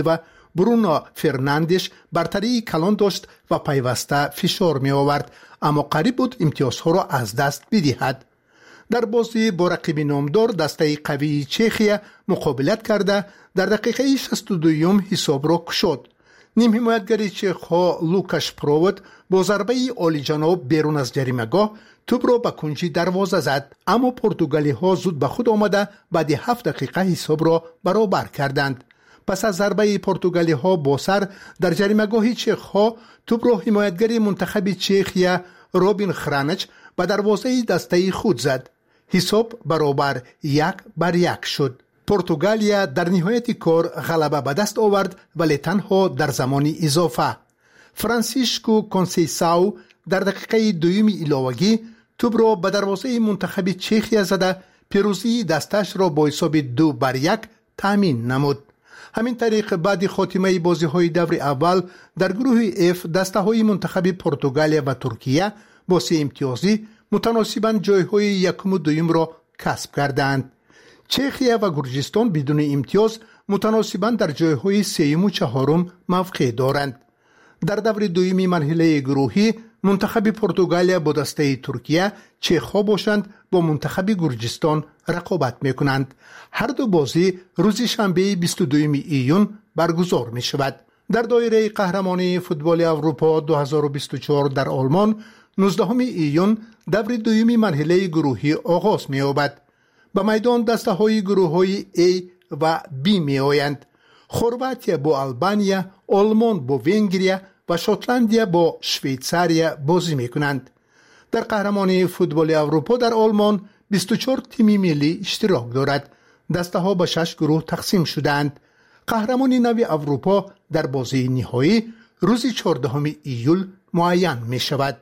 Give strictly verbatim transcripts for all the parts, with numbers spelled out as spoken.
و برونو فرناندش برتری کلان داشت و پیوسته فشار می آورد، اما قریب بود امتیازها را از دست بدهد. در بازی با رقیب نامدار دسته قوی چخیا مقابلت کرده در دقیقه شصت و دو حساب را کشاد. نیم حمایتگری چخها لوکاش پروود با ضربه عالی جناب بیرون از جریمه‌گاه توپ را به کنجی دروازه زد، اما پرتغالی ها زود به خود آمده بعد هفت دقیقه حساب را برابر کردند. پس از ضربه پرتغالی ها با سر در جریمه‌گاه چخها توپ را حمایتگر منتخب چخیا رابین خرانچ به دروازه دسته خود زد. حساب برابر یک بر یک شد. پرتغالیا در نهایت کار غلبه به دست آورد، ولی تنها در زمان اضافه. فرانسیسکو کنسیساو در دقیقه دوم علاوگی توپ را به دروازه منتخب چخیا زده پیروزی دستش را با حساب دو بر یک تامین نمود. همین طریق بعد خاتمه بازی های دور اول در گروه اف دسته های منتخب پرتغالیا و ترکیه با سه امتیازی متناسباً جای های یکم و دویم را کسب کردند. چخیا و گرجستان بدون امتیاز متناسباً در جای های سوم و چهارم موقع دارند. در دور دومی مرحله گروهی منتخب پرتغالیا با دسته ترکیه چخها باشند با منتخب گرجستان رقابت میکنند. هر دو بازی روز شنبه بیست و دوم ایون برگزار می شود. در دایره قهرمانی فوتبال اروپا دو هزار و بیست و چهار در آلمان نوزدهم ایون دور دومی مرحله گروهی آغاز می یابد. به میدان دسته های گروه های A و B می آیند. خرواتیا با آلبانیا، آلمان با ونگریا و شوتلندیا با شویتساریا بازی می کنند. در قهرمانی فوتبال اروپا در آلمان بیست و چهار تیم ملی اشتراک دارد. دسته ها به شش گروه تقسیم شدند. قهرمان نو اروپا در بازی نهایی روز چهاردهم ایول معین می شود.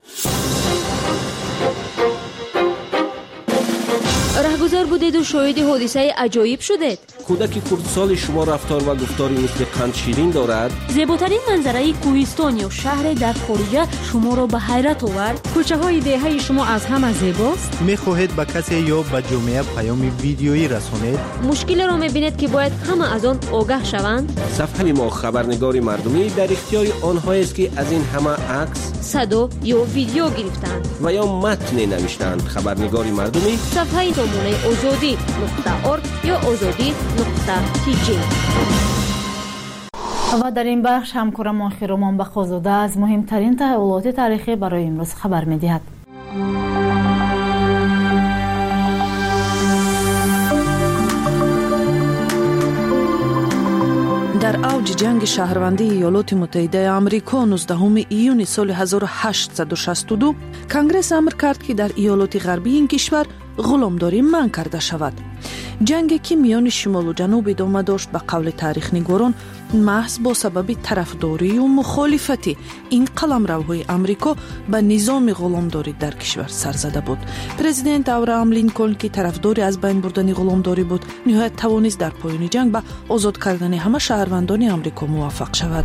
رهگذر بودید و شاهد حادثه عجایب شدید. کودک کردسال شما رفتار و گفتاری مثل قند شیرین دارد. زیباترین منظره کوهستان یا شهر در خارج شما را به حیرت آورد. کوچه های دهه شما از همه زیباست. میخواهید به کسی یا به جامعه پیام ویدیویی رسانید؟ مشکل را میبینید که باید همه از آن آگاه شوند. صفحه ما خبرنگاری مردمی در اختیار آنهایی است که از این همه عکس، صدا یا ویدیو گرفتند و یا متن نوشتند. خبرنگاری مردمی صفحه نمونه آزادی نقطه ارگ یا آزادی نقطه تی جی. و در این بخش همکارم آخرمان بخازاده از مهمترین تحولات تاریخی برای امروز خبر می‌دهد. در اوج جنگ شهروندی ایالات متحده آمریکا نوزدهم ایون سال هزار و هشتصد و شصت و دو کنگرس امر کرد که در ایالات غربی این کشور غلامداری منع کرده شود. جنگی که میان شمال و جنوب ادامه داشت به قول تاریخ نگاران محض با سبب طرفداری و مخالفت این قلمروهای آمریکا به نظام غلامداری در کشور سر زده بود. پرزیدنت ابراهام لینکلن که طرفدار از بین بردن غلامداری بود، نهایت توانست در پایان جنگ به آزاد کردن همه شهروندان آمریکا موفق شود.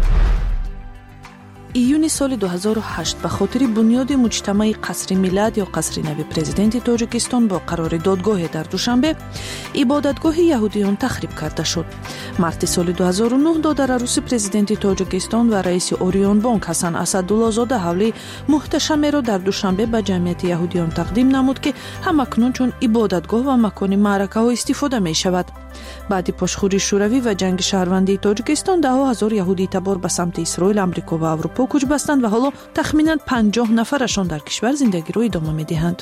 ایون سال دو هزار و هشت به خاطر بنیاد مجتمع قصر ملت یا قصر نو پرزیدنت تاجیکستان با قرار دادگاه در دوشنبه عبادتگاه یهودیان تخریب کرده شد. مارت سال دو هزار و نه دادر عروس پرزیدنت تاجیکستان و رئیس اوریون بانک حسن اسدالله زاده حوله محتشمه را در دوشنبه به جمعیت یهودیان تقدیم نمود که همکنون چون عبادتگاه و مکان معرکه ها استفاده می شود. بعد پاشخوری شوروی و جنگ شهروندی تاجیکستان ده ها هزار یهودی تبار به سمت اسرائیل، آمریکا و اروپا کوچ بستند و حالا تخمیناً پنجاه نفرشان در کشور زندگی را ادامه می‌دهند.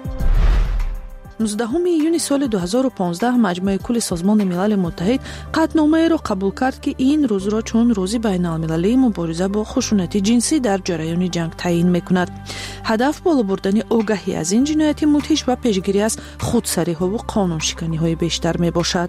نوزدهم ایون سال دو هزار و پانزده مجمع کل سازمان ملل متحد قطعنامه را قبول کرد که این روز را چون روز بین المللی مبارزه با خشونت جنسی در جریان جنگ تعیین می‌کند. هدف بالا بردن آگاهی از این جنایت مدهش و پیشگیری از خودسری‌ها و قانون شکنی‌های بیشتر میباشد.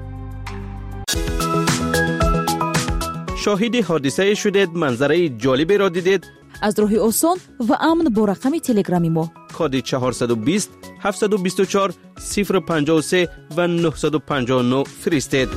شاهد حادثه شدید، منظره جالبی را دیدید؟ از راه آسان و امن با رقم تلگرامی ما کد چهارصد و بیست هفتصد و بیست و چهار صفر پنجاه و سه و نهصد و پنجاه و نه فرستید.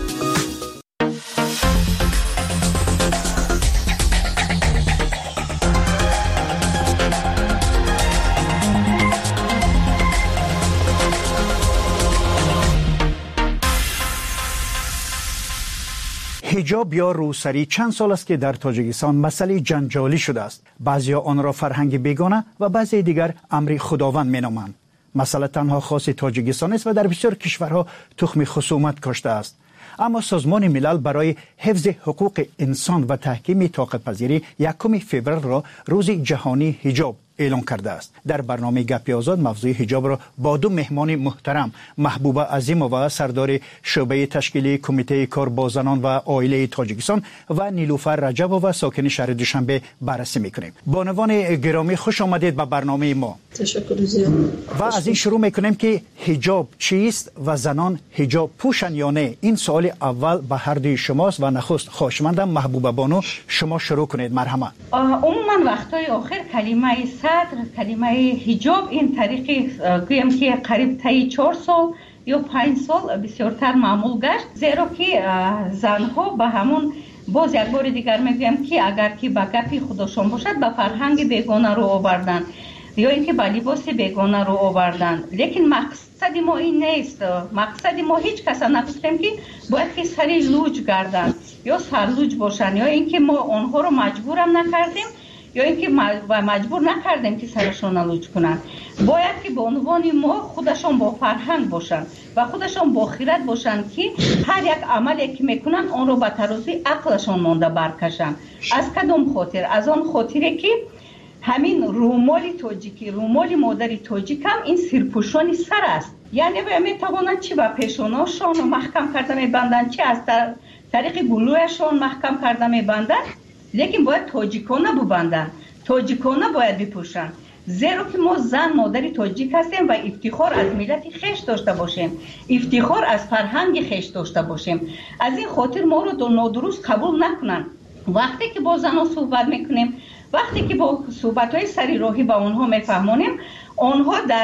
حجاب یا روسری چند سال است که در تاجیکستان مسئله جنجالی شده است. بعضی آن را فرهنگ بیگانه و بعضی دیگر امر خداوند مینامند. مسئله تنها خاص تاجیکستان است و در بسیار کشورها تخم خصومت کاشته است. اما سازمان ملل برای حفظ حقوق انسان و تحکیم طاقت پذیری یکم فوریه را روز جهانی حجاب اعلام کرده است. در برنامه گپی آزاد موضوع حجاب را با دو مهمان محترم، محبوبه عظیمووا سردار شعبه تشکیلی کمیته کار با زنان و عائله تاجیکستان و نیلوفر رجبووا ساکن شهر دوشنبه بررسی میکنیم. بانوان گرامی خوش آمدید به برنامه ما. تشکر زیاد. و از این شروع میکنیم که حجاب چیست و زنان حجاب پوشن یا نه؟ این سوال اول به هر دوی شماست و نخست خواهشمندم محبوبه بانو شما شروع کنید. مرحبا. عموما وقتای آخر کلمه صدر، کلمه حجاب این طریقی گویم که قریب تا چهار سال یا پنج سال بسیارتر معمول گشت، زیرا که زنها به همون باز یک بار دیگر میگویم که اگر که به گپی خودشون باشد به فرهنگ بیگانه رو آوردن یا اینکه به لباس بیگانه رو آوردن. لیکن مقصد ما این نیست. مقصد ما هیچ کس نگفتیم که باید که سری لوج گردن یا سرلوج باشن یا اینکه ما آنها رو مجبورم نکردیم یا اینکه مجبور نکردیم که سرشون لوج کنن. باید که به عنوان ما خودشون با فرهنگ باشن و خودشون با خیرت باشن که هر یک عملی که میکنن آن رو به ترازوی عقلشون مانده برکشن. از کدام خاطر؟ از آن خاطره که همین رومال تاجیکی، رومال مادری تاجیک هم این سرپوشانی سر است. یعنی میتوانند چی به پیشاناشون محکم کرده میبندن، چی از طریق گلویشون محکم کرده میبندن، لیکن باید تاجیکانه ببندن، تاجیکانه باید بپوشن. زیرا که ما زن مادری تاجیک هستیم و افتخار از ملت خیش داشته باشیم، افتخار از فرهنگ خیش داشته باشیم. از این خاطر ما رو نادرست قبول نکنن. وقتی که با زنها صحبت میکنیم، وقتی که با صحبت‌های سری راهی با آنها میفهمونیم، آنها در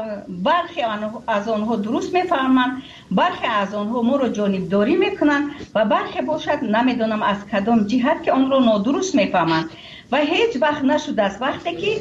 برخی از آنها درست میفهمند، برخی از آنها ما رو جانبداری میکنن و برخی باشد نمیدونم از کدام جهت که آن رو نادرست میفهمند. و هیچ وقت نشده است وقتی که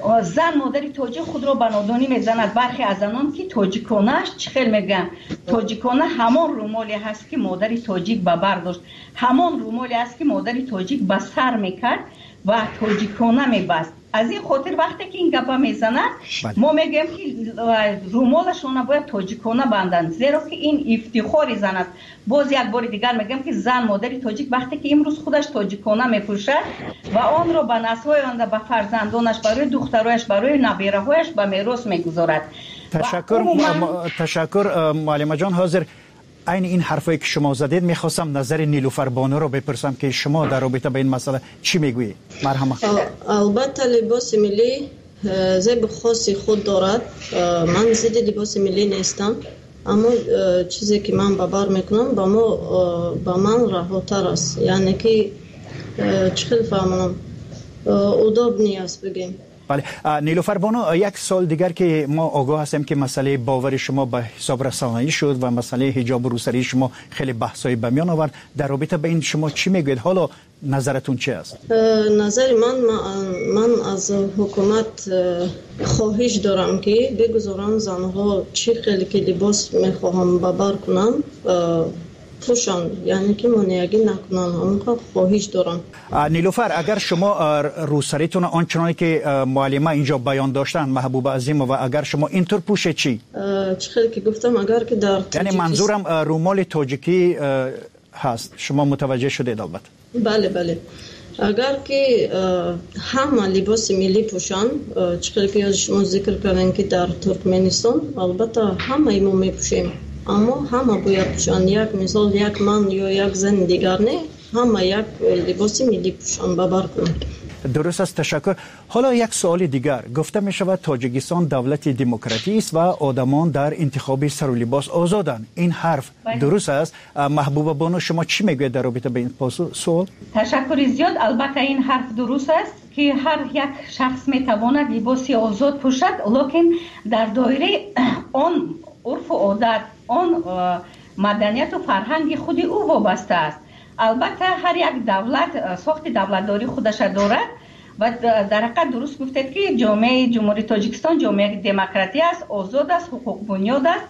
زن مادری تاجیک خود را به نادانی میزند. برخی از آنان که تاجیکانه‌اش چخیل میگن، تاجیکانه همان رومالی هست که مادری تاجیک به بر داشت، همان رومالی هست که مادری تاجیک به سر میکرد و تاجیکانه میبست. از این خاطر وقتی که این گپا میزنن ما میگیم که رومالشون باید تاجیکانه بندن، زیرا که این افتخار زن است. باز یک بار دیگر میگم که زن مادری تاجیک وقتی که امروز خودش تاجیکانه میپوشد و آن را به نسل‌های آینده به فرزندانش، برای دخترایش، برای نبیره‌هایش به میراث میگذارد. تشکر عموما... تشکر معلمه جان. حاضر این این حرفایی که شما زدید میخواستم نظر نیلوفر بانو رو بپرسم که شما در رابطه با این مسئله چی میگویید؟ مرحبا. البته لباس ملی زیب خاصی خود دارد. من ضد لباس ملی نیستم، اما چیزی که من ببر میکنم با ما با من رهاتر است. یعنی که چخیل فهمونم اداب نیست بگیم. بله نیلوفر بانو، یک سال دیگر که ما آگاه هستیم که مسئله باور شما به حساب رسانه‌ای شد و مسئله حجاب و روسری شما خیلی بحث‌های به میان آورد. در رابطه به این شما چی میگوید؟ حالا نظرتون چی است؟ نظر من من از حکومت خواهش دارم که بگذارن زنها چی خیلی که لباس میخواهم ببر کنن پوشن، یعنی که منیگی نکنن. همون خواهش دارم. نیلوفر، اگر شما روسریتون آنچنانی که معلمه اینجا بیان داشتن محبوبه عظیمووا، اگر شما اینطور پوشه چی؟ چخیلی که گفتم اگر که در یعنی منظورم رومال تاجیکی هست. شما متوجه شدید البته؟ بله بله. اگر که همه لباس ملی پوشن، چخیلی که شما ذکر کردن که در ترکمنستان البته همه ما میپوشیم، اما همه باید پوشن. یک مثال یک من یا یک زن دیگر نه، همه یک لباس ملی پوشن ببر کنن. درست است، تشکر. حالا یک سوال دیگر. گفته می شود تاجیکستان دولت دموکراتی است و آدمان در انتخاب سر و لباس آزادند. این حرف درست است؟ محبوبه بانو شما چی میگوید در رابطه با این سوال؟ تشکر زیاد. البته این حرف درست است که هر یک شخص می تواند لباسی آزاد پوشد، لکن در دایره آن عرف و عادت، آن مدنیت و فرهنگ خود او وابسته است. البته هر یک دولت ساخت دولتداری خودش دارد و در حقیقت درست گفتید که جامعه جمهوری تاجیکستان جامعه دموکراتی است، آزاد است، حقوق بنیاد است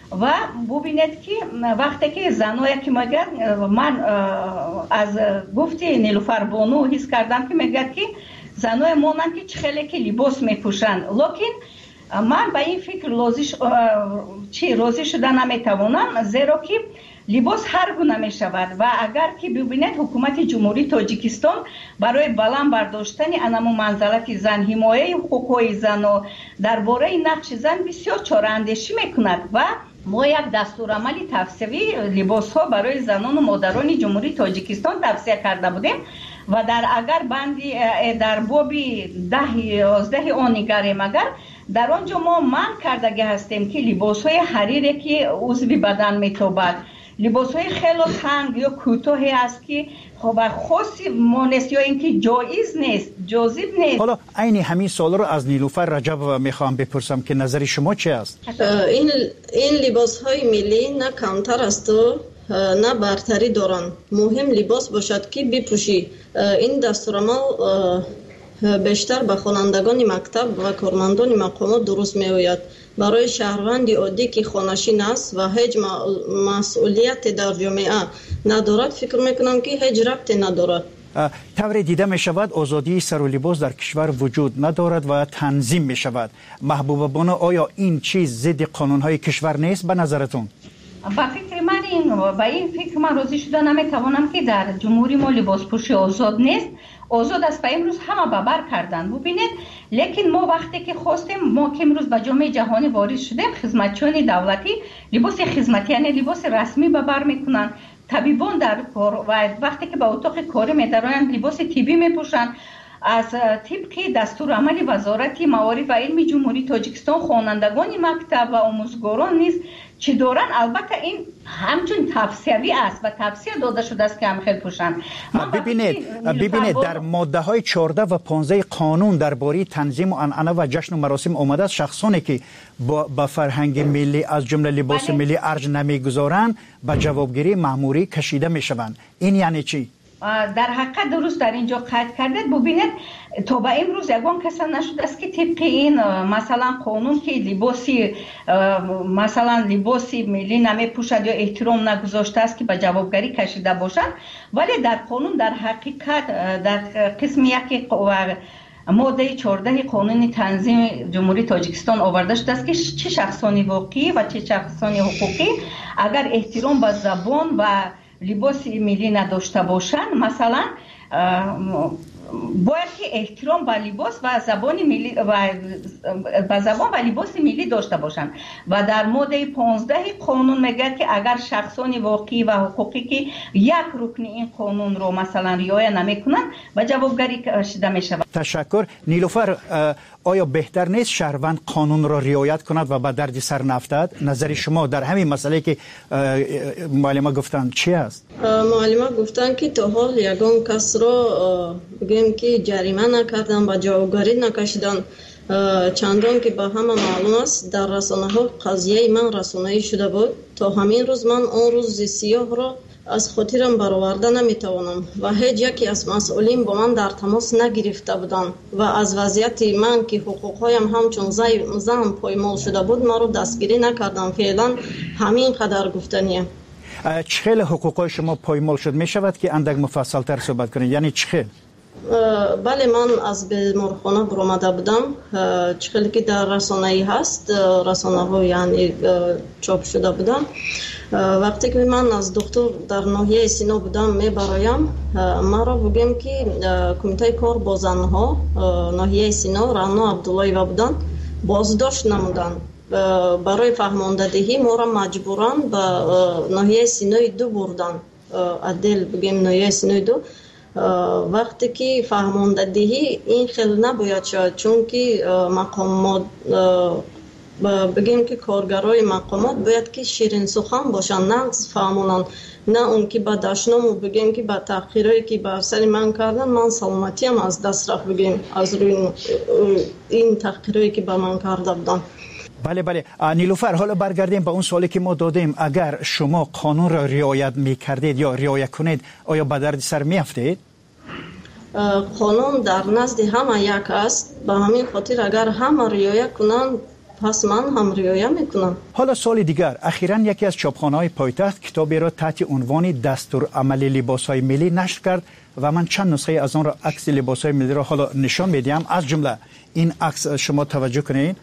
و ببینید که وقتی که زنایی که میگن من از گفتی نیلوفر بانو حس کردم که میگه که زنای مونن که خیلی که لباس میپوشن، لکن من با این فکر راضی چی راضی شدن نمیتوانم، زیرا که لباس هر گونه می شود و اگر که ببینید حکومت جمهوری تاجیکستان برای بلند برداشتن انمو منزلت زن، حمایه حقوق زن و درباره نقش زن بسیار چاره اندیشی میکند و ما یک دستورالعمل توصیوی لباس ها برای زنان و مادران جمهوری تاجیکستان توصیه کرده بودیم و در اگر بندی در بابی ده یازده آن نگریم، اگر در آنجا ما من کردگی هستیم که لباس های حریری که عضو بدن میتابد، لباس های خیلی تنگ یا کوتاهی است که خب خاصی مانست یا اینکه جایز نیست، جاذب نیست. حالا عین همین سوال رو از نیلوفر رجب میخوام بپرسم که نظر شما چی است؟ این این لباس های ملی نه کمتر است و نه برتری دارن. مهم لباس باشد که بپوشی. این دستورالعمل بیشتر به خوانندگان مکتب و کارمندان مقامات درست میآید. برای شهروندی عادی که خانشین است و هیچ مسئولیت در جامعه ندارد، فکر میکنم که هیچ ربطی ندارد. طور دیده می شود آزادی سر و لباس در کشور وجود ندارد و تنظیم می شود. محبوبه بانو، آیا این چیز ضد قانون های کشور نیست به نظرتون؟ با فکر من این با این فکر من راضی شده نمیتوانم که در جمهوری ما لباس پوشی آزاد نیست. آزاد است و امروز همه ببر کردن. ببینید لیکن ما وقتی که خواستیم، ما که امروز به جامعه جهانی وارد شدیم، خدمتچیان دولتی لباس خدمتی یعنی لباس رسمی ببر میکنن، طبیبان در کار و وقتی که به اتاق کاری میدرایند لباس طبی میپوشن. از طبق دستورالعمل وزارت معارف و علم جمهوری تاجیکستان خوانندگان مکتب و آموزگاران نیز چه دارن، البته این همچون توصیوی است و توصیه داده شده است که هم خیلی پوشن. ببینید ببینید در ماده های چهارده و پانزده قانون درباره تنظیم و عنعنه و جشن و مراسم آمده است شخصانی که با فرهنگ ملی از جمله لباس ملی ارج نمیگذارند به جوابگیری مأموری کشیده میشوند. این یعنی چی؟ در حقیقت درست در اینجا قید کردید. ببینید تا به امروز یگان کس نشده است که طبق این مثلا قانون که لباسی مثلا لباسی ملی نمی پوشد یا احترام نگذاشته است که به جوابگری کشیده باشد، ولی در قانون در حقیقت در قسم یک ماده چهارده قانون تنظیم جمهوری تاجیکستان آورده شده است که چه شخصانی واقعی و چه شخصانی حقوقی اگر احترام به زبان و لباس ملی نداشته باشند، مثلا باید که احترام به لباس و زبان ملی و به زبان و لباس ملی داشته باشند و در ماده پانزده قانون میگه که اگر شخصان واقعی و حقوقی که یک رکن این قانون رو مثلا رعایت نمیکنن به جوابگری کشیده میشود. تشکر. نیلوفر، آیا بهتر نیست شهروند قانون را رعایت کند و به درد سر نفتد؟ نظر شما در همین مسئله که معلمه گفتن چی است؟ معلمه گفتن که تا حال یگان کس را بگیم که جریمه نکردن و جوابگری نکشیدن، چندان که به همه معلوم است در رسانه ها قضیه من رسانه‌ای شده بود. تا همین روز من آن روز سیاه را از خاطرم برآورده نمیتوانم و هیچ یکی از مسئولین با من در تماس نگرفته بودند و از وضعیت من که حقوقهایم همچون زن پایمال شده بود ما رو دستگیری نکردم. فعلا همین قدر گفتنیه. چخیل حقوقهای شما پایمال شد؟ می شود که اندک مفصل تر صحبت کنید؟ یعنی چخیل؟ بله، من از بیمارخانه برآمده بودم. چخیلی که در رسانه ای هست، رسانه ها یعنی چاپ شده بودم. وقتی که من از دکتر در ناحیه سینا بودم میبرایم، ما را بگیم که کمیته کار با زنها ناحیه سینا رانا عبداللهیوه بودن، بازداشت نمودن. برای فهماندهی ما را مجبوران به ناحیه سینای دو بردن، عدل بگیم ناحیه سینای دو. وقتی که فهماندهی این خیلی نباید شد، چون که مقامات بگیم که کارگرای مقامات باید که شیرین سخن باشن، نه فهمونن، نه اون که با دشنامو بگیم که با تحقیرایی که با سر من کردن من سلامتیم از دست رفت، بگیم از روی این تحقیرایی که با من کرده بودن. بله بله. نیلوفر، حالا برگردیم به اون سوالی که ما دادیم. اگر شما قانون را رعایت میکردید یا رعایت کنید، آیا به درد سر میافتید؟ قانون در نزد همه یک است، به همین خاطر اگر همه رعایت کنند پس من هم ریایه میکنم. حالا سال دیگر اخیراً یکی از چاپخانه‌های پایتخت کتابی را تحت عنوان دستور عمل لباس‌های ملی نشر کرد و من چند نسخه از آن را عکس لباس‌های ملی را حالا نشان میدم. از جمله این عکس شما توجه کنید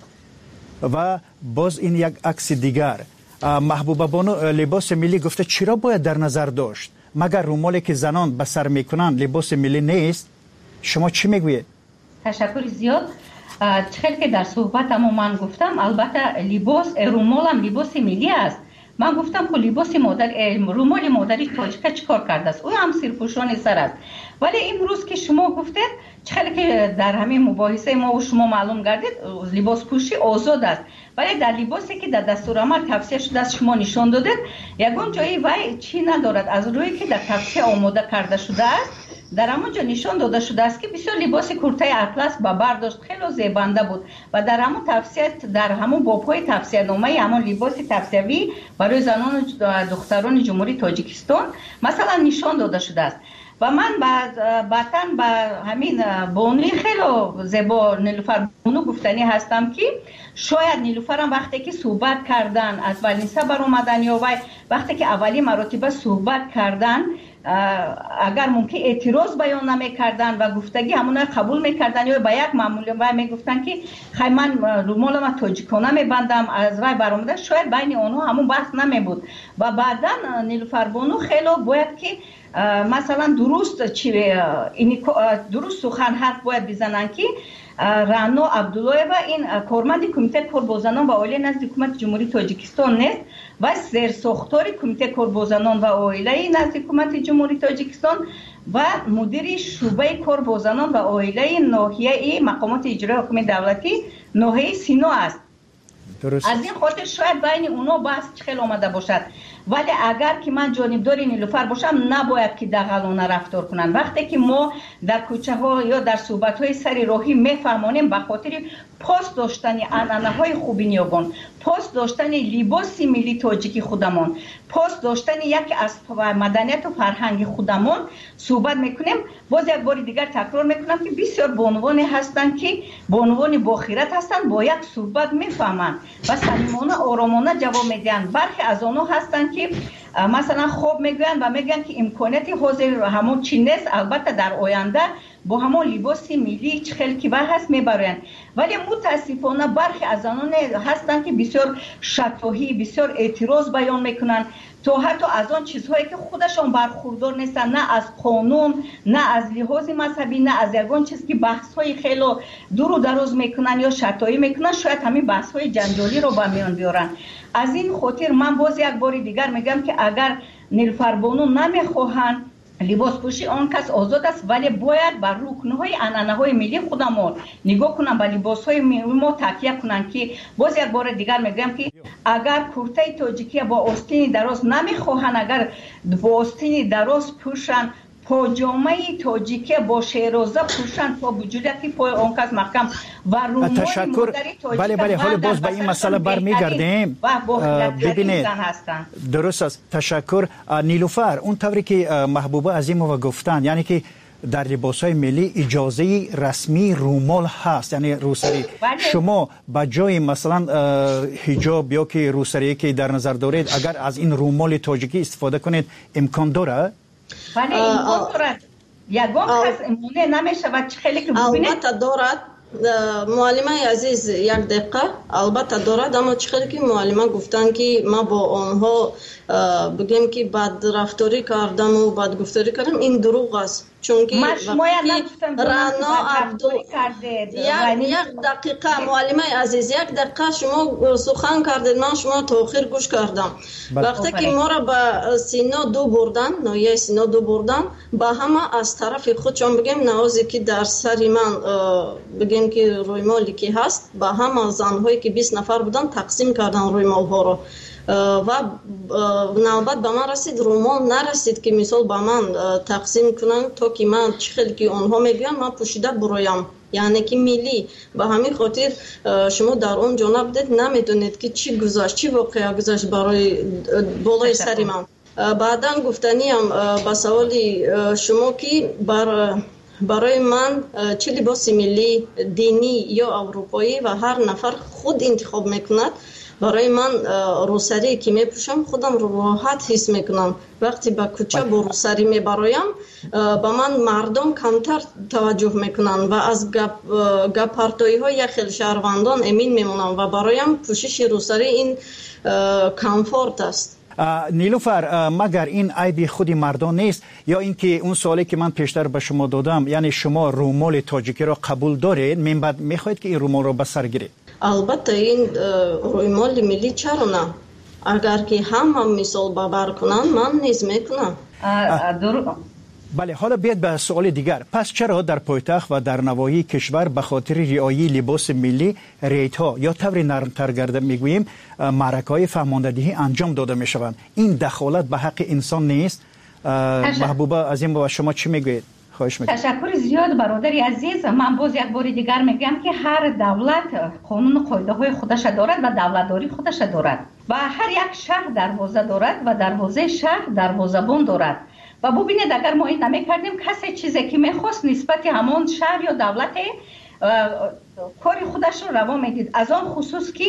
و باز این یک عکس دیگر. محبوبه بانو لباس ملی گفته چرا باید در نظر داشت؟ مگر رومالی که زنان به سر میکنن لباس ملی نیست؟ شما چی میگویید؟ تشکر زیاد. خیلی که در صحبتم من گفتم البته لباس رومال هم لباس ملی است. من گفتم که لباس مادر رومال مادری تاجیکا چیکار کرده است؟ او هم سرپوشان سر است. ولی امروز که شما گفتید خیلی که در همین مباحثه ما و شما معلوم گردید لباس پوشی آزاد است، ولی در لباسی که در دستورالعمل توصیه شده است شما نشان دادید یگان جایی وای چی ندارد از روی که در توصیه آماده کرده شده است. در همونجا نشان داده شده است که بسیار لباس کرته اطلس با برداشت خیلی زیبنده بود و در همون توصیه در همون باب‌های توصیه نامه همون لباس توصیوی برای زنان و دختران جمهوری تاجیکستان مثلا نشان داده شده است. و من بعداً با همین بانوی خیلی زیبا نیلوفر بانو گفتنی هستم که شاید نیلوفر هم وقتی که صحبت کردن از ولنسه بر اومدن یا وقتی که اولی مراتبه صحبت کردن اگر ممکن اعتراض بیان نمی‌کردن و گفتگی همون قبول می‌کردن یا با یک معمولی و میگفتن که خیلی من رومال ما تاجیکانه می‌بندم از وای برآمده شاید بین اونها همون بحث نمی‌بود و بعداً نیلوفر بانو خیلی باید که مثلا درست چی درست سخن حرف باید بزنن که رانا عبدالله و این کارمند کمیته کاربازانان و عائله نزد حکومت جمهوری تاجیکستان نیست و سرساختار کمیته کاربازانان و عائله نزد حکومت جمهوری تاجیکستان و مدیر شعبه کاربازانان و عائله ناحیه مقامات اجرایی حکومت دولتی ناحیه سینا است. درست. از این خاطر شاید بین اونا بحث خیلی آمده باشد، ولی اگر که من جانبدار نیلوفر باشم نباید که دغلانه رفتار کنن. وقتی که ما در کوچه ها یا در صحبت های سر راهی میفهمانیم به خاطر پاس داشتن عنعنه های خوبی نیابان، پاس داشتن لباس ملی تاجیکی خودمان، پاس داشتن یک از مدنیت و فرهنگ خودمان صحبت میکنیم. باز یک بار دیگر تکرار میکنم که بسیار بانوانی هستند که بانوانی با خیرت هستند، با یک صحبت میفهمند و صمیمانه آرامانه جواب میدن. برخی از آنها هستند که مثلا خوب میگن و میگن که امکاناتی حاضر همون چی نیست، البته در آینده با همون لباس ملی چه خیلی که هست میبرن، ولی متاسفانه برخی از آنها هستند که بسیار شفاهی بسیار اعتراض بیان میکنن تا حتی از آن چیزهایی که خودشان برخوردار نیستن، نه از قانون نه از لحاظ مذهبی نه از یگان چیز که بحث های خیلی دور و دراز میکنن یا شتایی میکنن، شاید همین بحث های جنجالی رو به میان بیارن. از این خاطر من باز یک بار دیگر میگم که اگر نیلوفر بانو نمیخواهند لباس پوشی آن کس آزاد است، ولی باید بر رکنهای عنعنه‌های ملی خودمان نگاه کنن، به لباس‌های ما تکیه کنن. که باز یک بار دیگر میگم که اگر کرته تاجیکی با آستین دراز نمیخواهند، اگر با آستین دراز پوشن، پاجامه تاجیکی با شیرازه پوشن تا وجودی پای آن کس محکم و رومال تشکر. بله بله حالا باز به این مسئله برمیگردیم. ببینید درست است. تشکر نیلوفر. اون طوری که محبوبه عظیمووا گفتن یعنی که در لباس‌های ملی اجازه رسمی رومال هست، یعنی روسری. شما با جای مثلا حجاب یا که روسری که در نظر دارید اگر از این رومال تاجیکی استفاده کنید امکان داره؟ ولی امکان دارد. یگان کس امونه نمیشه و خیلی که ببینید البته دارد. معلمه عزیز یک دقیقه البته دارد، اما چخیلی که معلمه گفتن که ما با آنها بگیم که بد رفتاری کردم و بد گفتاری کردم، این دروغ است. چون که رانا عبدو یک دقیقه معلمه عزیز یک دقیقه شما سخن کردید، من شما تاخیر گوش کردم. وقتی که ما را به سینا دو بردن، ناحیه سینا دو بردن، با همه از طرف خودشان بگیم نوازی که در سری من بگیم که روی مالی که هست با همه زنهایی که بیست نفر بودن تقسیم کردن روی مال ها را و نوبت به من رسید، رومال نرسید که مثال به من تقسیم کنن تا که من چه خیلی که آنها میگن من پوشیده برایم، یعنی که ملی. به همین خاطر شما در اون جانب دید نمیدونید که چی گذشت، چی واقعا گذشت برای بالای سری من. بعدا گفتنیم به سوالی شما که بر برای من چه لباس ملی دینی یا اروپایی و هر نفر خود انتخاب میکند. برای من روسری که میپوشم خودم رو راحت حس میکنم. وقتی به کوچه با روسری میبرایم با من مردم کمتر توجه میکنن و از گپ پرتایی های یک خیلی شهروندان امین میمونم و برایم پوشش روسری این کامفورت است. نیلوفر، مگر این عیب خود مردان نیست یا اینکه اون سوالی که من پیشتر به شما دادم، یعنی شما رومال تاجیکی را قبول دارید من بعد میخواید که این رومال را به سر گیرید؟ البته این رومال ملی چرا نه؟ اگر که همه مثال ببر کنن من نیز میکنم. بله، حالا بیاید به سوال دیگر. پس چرا در پایتخت و در نواحی کشور به خاطر رعایت لباس ملی ریت ها یا طور نرمتر گرده میگوییم معرکه‌های فرماندهی انجام داده میشوند؟ این دخالت به حق انسان نیست؟ محبوبه عظیم و شما چی میگویید؟ خواهش میکنم. تشکر زیاد برادری عزیز. من باز یک بار دیگر میگم که هر دولت قانون و قاعده های خودش دارد و دولتداری خودش دارد و هر یک شهر دروازه دارد و دروازه شهر دروازه‌بان دارد. و ببینید اگر ما این نمی‌کردیم کسی چیزی که می‌خواست نسبت همون شهر یا دولت کار خودش رو روا میدید. از آن خصوص که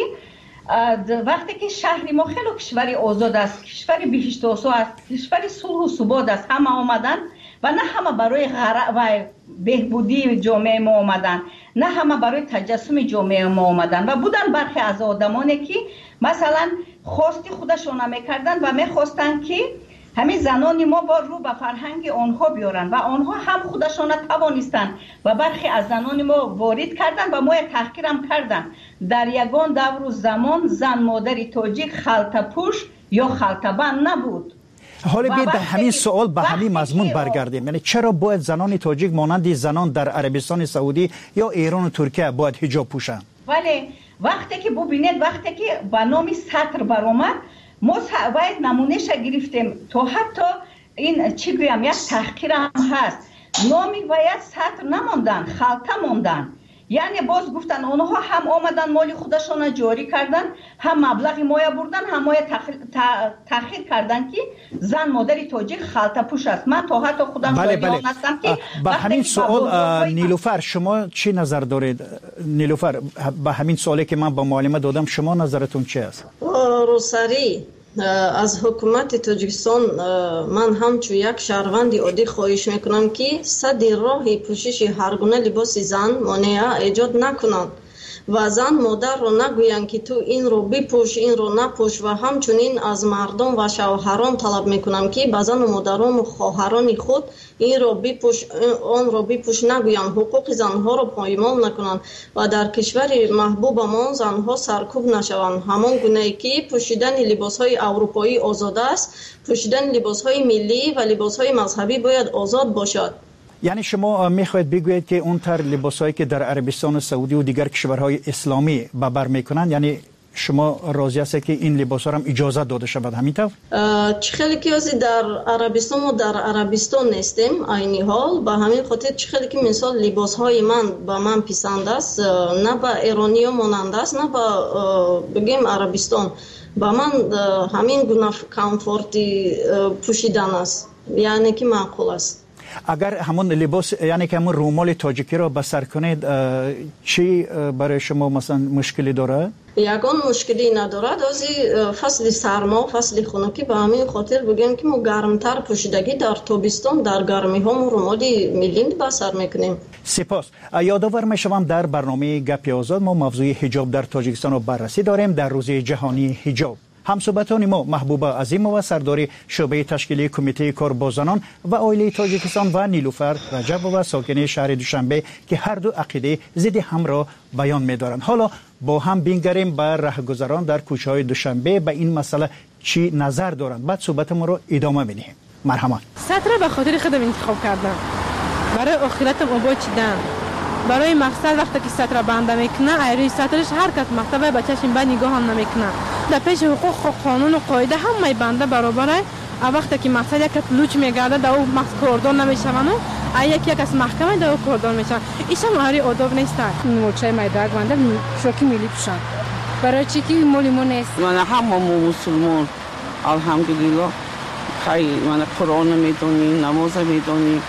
وقتی که شهر ما خیلی کشوری آزاد است، کشوری بهشت و آسا است، کشوری صلح و ثبات است، همه آمدن و نه همه برای غرق و بهبودی جامعه ما آمدن، نه همه برای تجسم جامعه ما آمدن و بودن برخی از آدمانی که مثلا خواستی خودشون نمی‌کردن و می‌خواستن که همین زنان ما با رو به فرهنگ آنها بیارن و آنها هم خودشان توانستند و برخی از زنان ما وارد کردن و ما تحقیر هم کردن. در یگان دور و زمان زن مادری تاجیک خلطه پوش یا خلطه بند نبود. حالا بیاید به همین سوال به همین مضمون برگردیم. یعنی چرا باید زنان تاجیک مانند زنان در عربستان سعودی یا ایران و ترکیه باید حجاب پوشن؟ ولی وقتی که ببینید وقتی که به نام سطر برآمد ما باید نمونهش گرفتیم تا حتی این چی گویم یک تحقیر هم هست. نامی باید سطر نماندن، خلطه ماندن. یعنی باز گفتن اونها هم آمدن مالی خودشون جاری کردن، هم مبلغی مایه بردن، هم مایه تأخیر کردن که زن مادری تاجیک خلطه پوش است. من تا حتی خودم بله بله. هستم که به همین سوال نیلوفر شما چی نظر دارید؟ نیلوفر به همین سوالی که من با معلمه دادم شما نظرتون چی است؟ روسری از حکومت تاجیکستان من همچو یک شهروند عادی خواهش میکنم که صد راه پوشش هر گونه لباس زن مانع ایجاد نکنند و زن مادر رو نگویند که تو این رو بپوش این رو نپوش و همچنین از مردم و شوهران طلب میکنم که به زن و مادران و خواهران خود این رو بپوش آن رو بپوش نگویند، حقوق زنها رو پایمال نکنند و در کشور محبوب ما زنها سرکوب نشوند. همان گونه‌ای که پوشیدن لباس‌های اروپایی آزاد است، پوشیدن لباس‌های ملی و لباس‌های مذهبی باید آزاد باشد. یعنی شما میخواید بگویید که اون تر لباسایی که در عربستان سعودی و دیگر کشورهای اسلامی به بر میکنن، یعنی شما راضی هستید که این لباسا هم اجازه داده شود همینطور؟ چه خیلی که در عربستان و در عربستان نیستیم عینی حال، به همین خاطر چه خیلی که مثال لباسهای من به من پسند است، نه به ایرانی مانند است نه به بگیم عربستان، به من همین گونه کامفورتی پوشیدن است، یعنی که معقول است. اگر همون لباس یعنی که همون رومال تاجیکی را به سر کنید چی برای شما مثلا مشکلی داره؟ یگان مشکلی ندارد. از فصل سرما فصل خنکی به همین خاطر بگیم که ما گرمتر پوشیدگی در تابستان در گرمی ها ما رومال ملی به سر میکنیم. سپاس. یادآور میشوم در برنامه گپ آزاد ما موضوع حجاب در تاجیکستان رو بررسی داریم در روز جهانی حجاب. همصحبتان ما محبوبه عظیم و سردار شعبه تشکیلی کمیته کار با زنان و عائله تاجیکستان و نیلوفر رجب و ساکن شهر دوشنبه که هر دو عقیده ضد هم را بیان می‌دارند. حالا با هم بینگریم بر رهگذران در کوچه‌های دوشنبه به این مسئله چی نظر دارند. بعد صحبت ما رو ادامه بدیم. مرحبا. سطر به خاطر خودم انتخاب کردم. برای آخرتم آبا چیدم. برای مقصد وقتی که سطر بنده میکنه ایروی سطرش هر کس مکتبه بچه‌ش به نگاه هم نمیکنه. در پیش حقوق و قانون و قاعده همه بنده برابره. وقتی که مقصد یک لوچ میگرده در او مقصد کردان نمیشونه و یک یک از محکمه در او کردان میشن. ایشان هری آداب نیست. موچه میدرگ بنده شوکی میلی پوشن. برای چی که مولی مو نیست. من همه مسلمان الحمدلله خیلی من قرآن میدونی نماز میدونی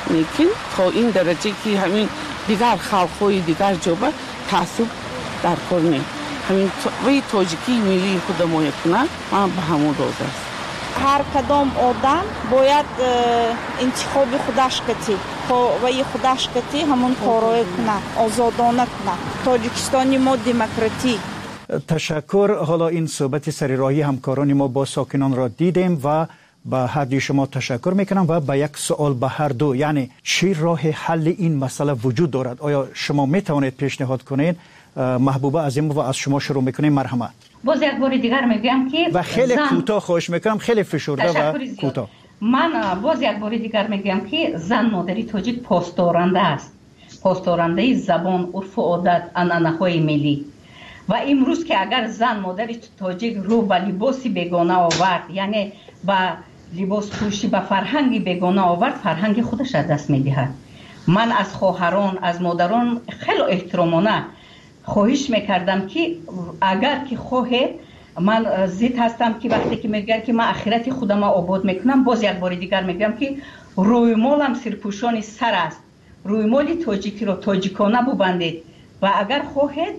لیکن تا این درجه که همین دیگر خلق‌های دیگر جوبه تعصب در کار نیست. همین وی تاجیکی ملی خود ما کنه من به همون راضی است. هر کدام آدم باید انتخاب خودش کتی و ی خودش کتی همون کارای کنه، آزادانه کنه. تاجیکستانی ما دموکراتی. تشکر. حالا این صحبت سریراهی همکاران ما با ساکنان را دیدیم و به هر دوی شما تشکر میکنم و به یک سوال به هر دو، یعنی چی راه حل این مسئله وجود دارد؟ آیا شما میتوانید پیشنهاد کنید؟ محبوبه عظیمووا از شما شروع میکنیم. مرحمت. باز یک بار دیگر میگم که و خیلی کوتاه خواهش میکنم، خیلی فشرده و کوتاه. من باز یک بار دیگر میگم که زن مادری تاجیک پاسدارنده است، پاسدارنده زبان، عرف و عادت، عنعنه‌های ملی. و امروز که اگر زن مادری تاجیک رو به لباسی بیگانه آورد، یعنی با لباس پوشی به فرهنگی بیگانه آورد، فرهنگ خودش از دست میدهد. من از خواهران، از مادران خیلی احترامانه خواهش میکردم که اگر که خواهد، من ضد هستم که وقتی که میگن که من آخرت خودم آباد میکنم، باز یک بار دیگر میگم که روی مالم سرپوشان سر است، روی مال تاجیکی رو تاجیکانه ببندید و اگر خواهد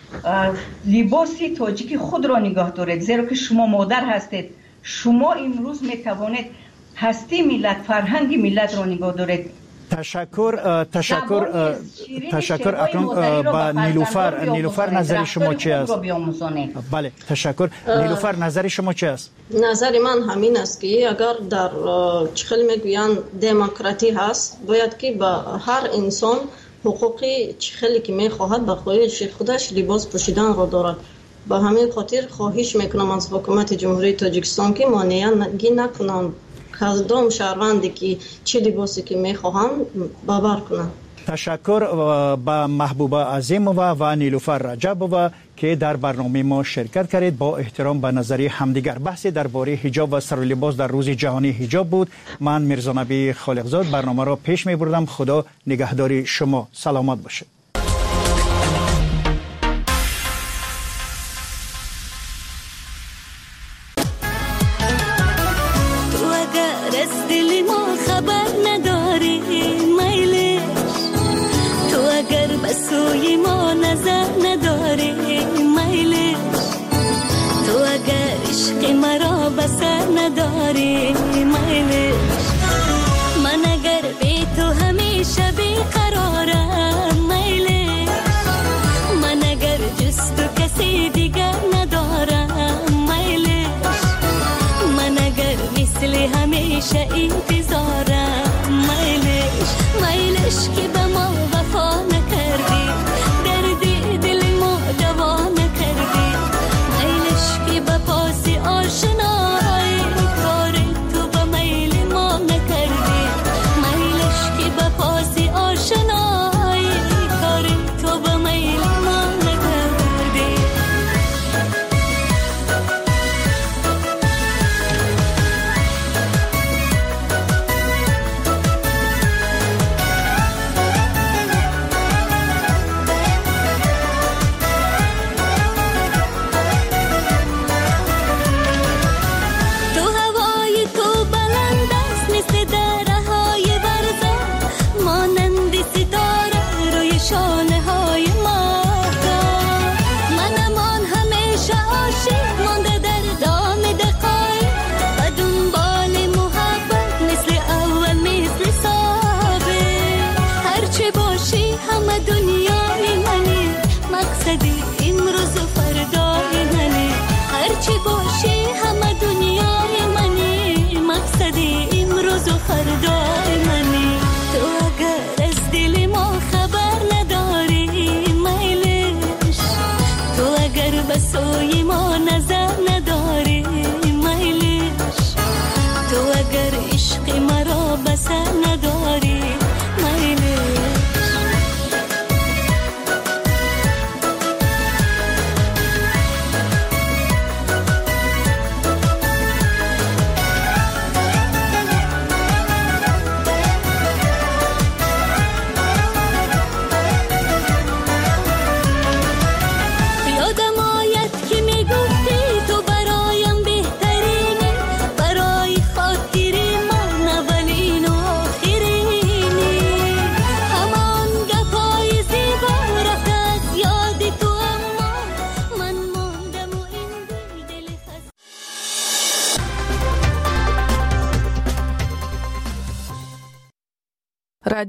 لباسی تاجیکی خود را نگاه دارید، زیرا که شما مادر هستید. شما امروز میتوانید هستی ملت، فرهنگ ملت را نگاه دارید. تشکر. تشکر. تشکر. اکنون با نیلوفر، نیلوفر نظر شما چی است؟ بله تشکر. نیلوفر نظر شما چی است؟ نظر من همین است که اگر در چخل میگویند دموکراتی هست، باید که با هر انسان حقوقی چخلی که میخواهد به خواهش خودش لباس پوشیدن را دارد. با همین خاطر خواهش میکنم از حکومت جمهوری تاجیکستان که مانعی نکنند کدام شهروندی که چه لباسی که میخواهند باور کنند. تشکر به محبوبه عظیمووا و نیلوفر رجبووا که در برنامه ما شرکت کردید. با احترام به نظریه همدیگر بحث درباره حجاب و سر و لباس در روز جهانی حجاب بود. من میرزا نبی خالقزاد برنامه را پیش میبردم. خدا نگهداری شما. سلامت باشید.